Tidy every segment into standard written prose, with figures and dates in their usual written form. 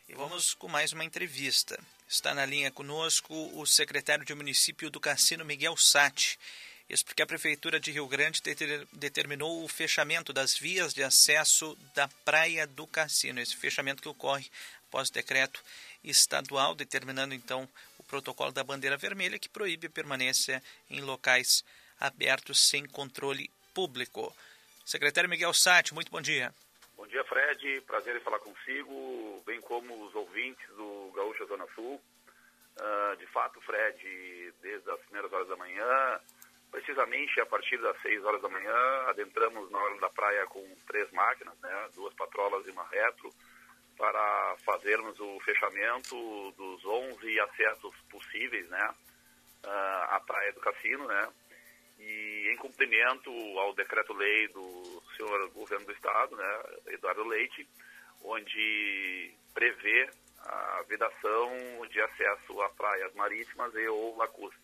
E vamos com mais uma entrevista. Está na linha conosco o secretário de Município do Cassino, Miguel Satti. Isso porque a Prefeitura de Rio Grande determinou o fechamento das vias de acesso da Praia do Cassino. Esse fechamento que ocorre após o decreto estadual, determinando então o protocolo da bandeira vermelha, que proíbe a permanência em locais abertos sem controle público. Secretário Miguel Satti, muito bom dia. Bom dia, Fred. Prazer em falar consigo, bem como os ouvintes do Gaúcha Zona Sul. De fato, Fred, desde as primeiras horas da manhã, precisamente a partir das 6 horas da manhã, adentramos na orla da praia com 3 máquinas, né, 2 patrolas e uma retro, para fazermos o fechamento dos 11 acessos possíveis, né, à Praia do Cassino, né, e em cumprimento ao decreto-lei do senhor governo do estado, né, Eduardo Leite, onde prevê a vedação de acesso a praias marítimas e ou lacustres.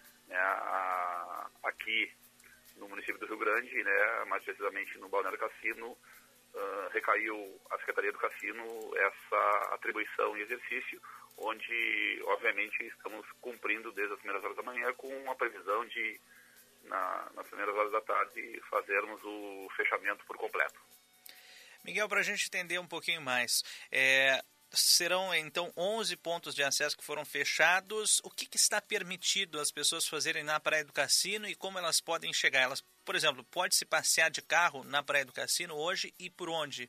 Aqui no município do Rio Grande, né, mais precisamente no Balneário Cassino, recaiu à Secretaria do Cassino essa atribuição e exercício, onde, obviamente, estamos cumprindo desde as primeiras horas da manhã com a previsão de, nas primeiras horas da tarde, fazermos o fechamento por completo. Miguel, para a gente entender um pouquinho mais, serão então 11 pontos de acesso que foram fechados. O que está permitido as pessoas fazerem na Praia do Cassino e como elas podem chegar? Elas, por exemplo, pode-se passear de carro na Praia do Cassino hoje e por onde?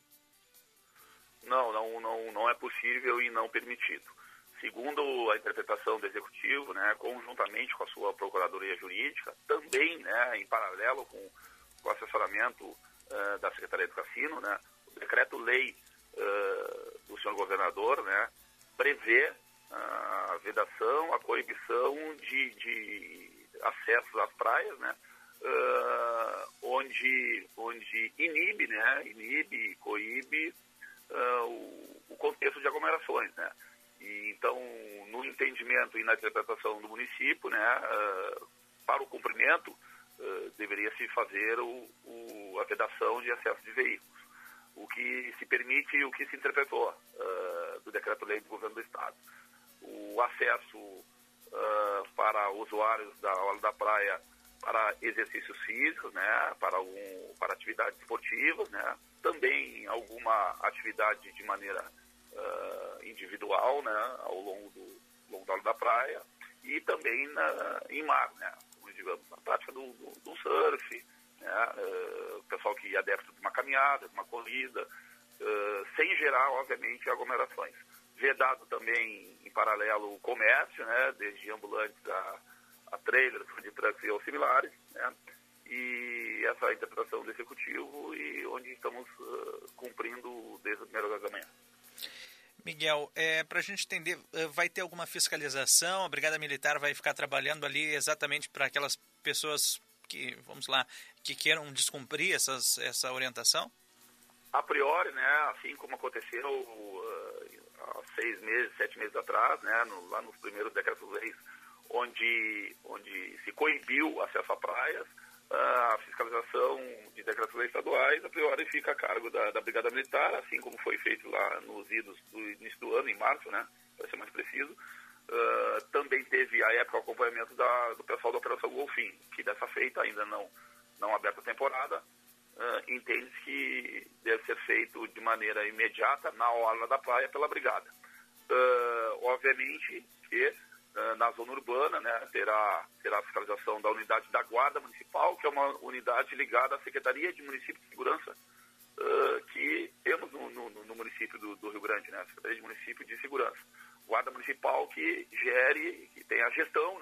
Não é possível e não permitido. Segundo a interpretação do Executivo, né, conjuntamente com a sua Procuradoria Jurídica, também, né, em paralelo com o assessoramento da Secretaria do Cassino, né, o decreto-lei do senhor governador, né, prevê a vedação, a coibição de acessos às praias, né, onde inibe e coíbe o contexto de aglomerações, né. E, então, no entendimento e na interpretação do município, né, para o cumprimento, deveria-se fazer a vedação de acesso de veículos. O que se permite e o que se interpretou do decreto-lei do governo do estado. O acesso para usuários da orla da praia para exercícios físicos, né, para atividades esportivas, né, também alguma atividade de maneira individual, né, ao longo da orla da praia e também em mar, né, digamos, na prática do surf, né, o pessoal que é adepto de uma caminhada, de uma corrida, sem gerar, obviamente, aglomerações. Vedado também, em paralelo, o comércio, né, desde ambulantes a trailers, food trucks e aos similares, né, e essa é a interpretação do Executivo e onde estamos cumprindo desde as primeiras horas da manhã. Miguel, para a gente entender, vai ter alguma fiscalização? A Brigada Militar vai ficar trabalhando ali exatamente para aquelas pessoas que, vamos lá, que queiram descumprir essa orientação? A priori, né, assim como aconteceu há 6 meses, 7 meses atrás, né, lá nos primeiros decretos-leis, onde se coibiu o acesso a praias, a fiscalização de decretos-leis estaduais, a priori, fica a cargo da Brigada Militar, assim como foi feito lá nos idos do início do ano, em março, né, para ser mais preciso. Também teve, à época, o acompanhamento do pessoal da Operação Golfim, que dessa feita, ainda não aberta a temporada, entende-se que deve ser feito de maneira imediata na orla da praia pela Brigada. Obviamente que na zona urbana, né, terá a fiscalização da unidade da Guarda Municipal, que é uma unidade ligada à Secretaria de Município de Segurança, que temos no município do Rio Grande, né, a Secretaria de Município de Segurança. Guarda Municipal que que tem a gestão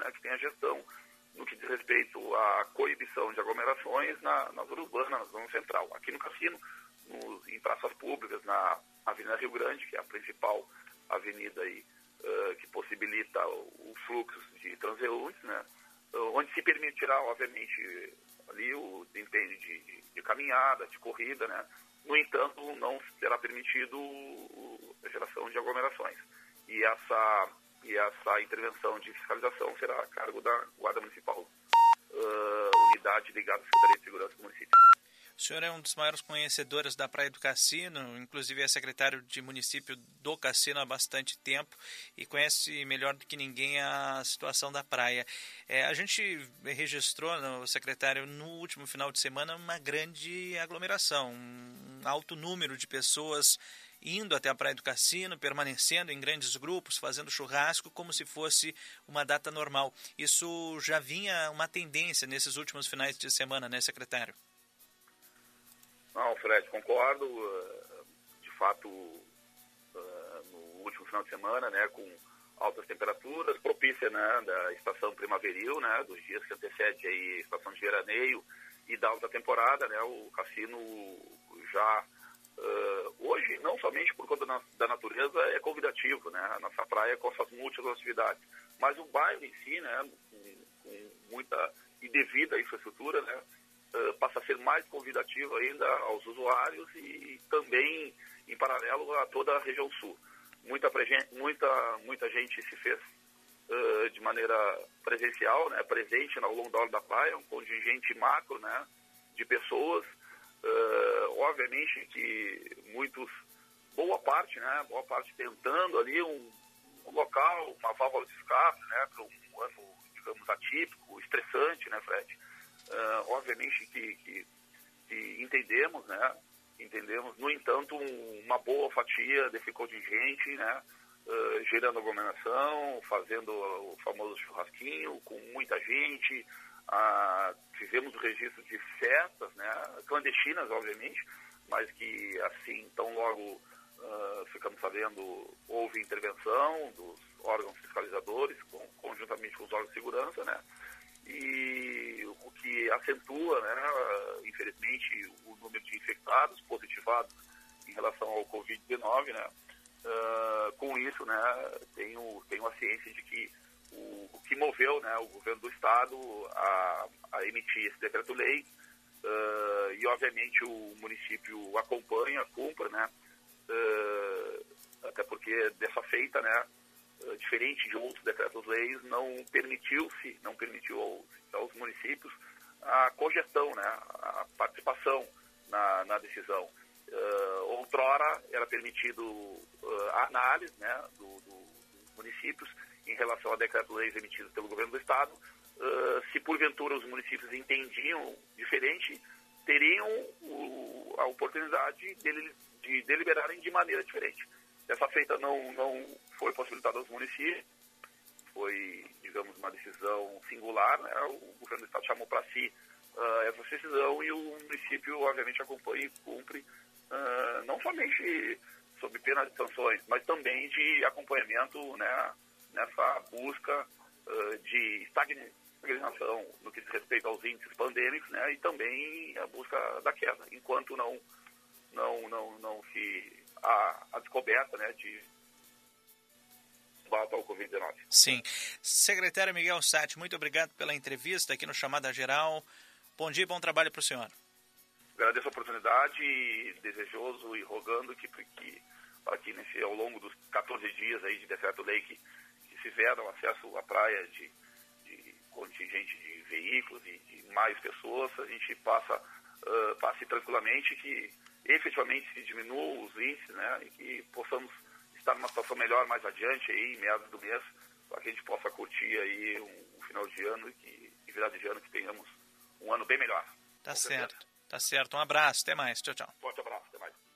no que diz respeito à coibição de aglomerações na zona urbana, na zona central. Aqui no Cassino, em praças públicas, na Avenida Rio Grande, que é a principal avenida aí, que possibilita o fluxo de transeuntes, né, onde se permitirá, obviamente, ali o desempenho de caminhada, de corrida, né. No entanto, não será permitido a geração de aglomerações. E essa intervenção de fiscalização será a cargo da Guarda Municipal, unidade ligada à Secretaria de Segurança do município. O senhor é um dos maiores conhecedores da Praia do Cassino, inclusive é secretário de município do Cassino há bastante tempo e conhece melhor do que ninguém a situação da praia. A gente registrou, secretário, no último final de semana uma grande aglomeração, um alto número de pessoas indo até a Praia do Cassino, permanecendo em grandes grupos, fazendo churrasco como se fosse uma data normal. Isso já vinha uma tendência nesses últimos finais de semana, né, secretário? Não, Fred, concordo. De fato, no último final de semana, né, com altas temperaturas, propícia, né, da estação primaveril, né, dos dias que antecede aí a estação de veraneio e da alta temporada, né, o cassino já hoje, não somente por conta da natureza, é convidativo, né, a nossa praia com suas múltiplas atividades, mas o bairro em si, né, com muita e devida infraestrutura, né, passa a ser mais convidativo ainda aos usuários e também em paralelo a toda a região sul. Muita gente se fez de maneira presencial, né, presente ao longo da hora da praia, um contingente macro, né, de pessoas. Obviamente que boa parte tentando ali um local, uma válvula de escape, né, para um ano, digamos, atípico, estressante, né, Fred? Obviamente que entendemos, né? Entendemos, no entanto, uma boa fatia desse contingente, né? Gerando aglomeração, fazendo o famoso churrasquinho com muita gente. Fizemos o registro de festas, né? Clandestinas, obviamente, mas que assim, tão logo ficamos sabendo, houve intervenção dos órgãos fiscalizadores, conjuntamente com os órgãos de segurança, né? E o que acentua, né, infelizmente, o número de infectados, positivados em relação ao Covid-19, né? Com isso, né, tenho a ciência de que o que moveu, né, o governo do estado a emitir esse decreto-lei, e obviamente o município acompanha, cumpre, né, até porque dessa feita, né, diferente de outros decretos-leis, não permitiu aos municípios a cogestão, né, a participação na decisão. Outrora era permitido a análise, né, dos municípios em relação a decretos-leis emitidos pelo governo do estado. Se porventura os municípios entendiam diferente, teriam a oportunidade de deliberarem de maneira diferente. Dessa feita não foi possibilitada aos municípios, foi, digamos, uma decisão singular, né? O governo do estado chamou para si essa decisão e o município, obviamente, acompanha e cumpre, não somente sob pena de sanções, mas também de acompanhamento, né, nessa busca de estagnação no que diz respeito aos índices pandêmicos, né, e também a busca da queda, enquanto não se a descoberta, né, de combate ao Covid-19. Sim. Secretário Miguel Satti, muito obrigado pela entrevista aqui no Chamada Geral. Bom dia e bom trabalho para o senhor. Agradeço a oportunidade e desejoso e rogando para que ao longo dos 14 dias aí de decreto-lei que se veram acesso à praia de contingente de veículos e de mais pessoas, a gente passe tranquilamente, que efetivamente se diminuam os índices, né, e que possamos estar numa situação melhor mais adiante aí, em meados do mês, para que a gente possa curtir aí um final de ano e virada de ano, que tenhamos um ano bem melhor. Tá certo. Tá certo. Um abraço. Até mais. Tchau, tchau. Forte abraço. Até mais.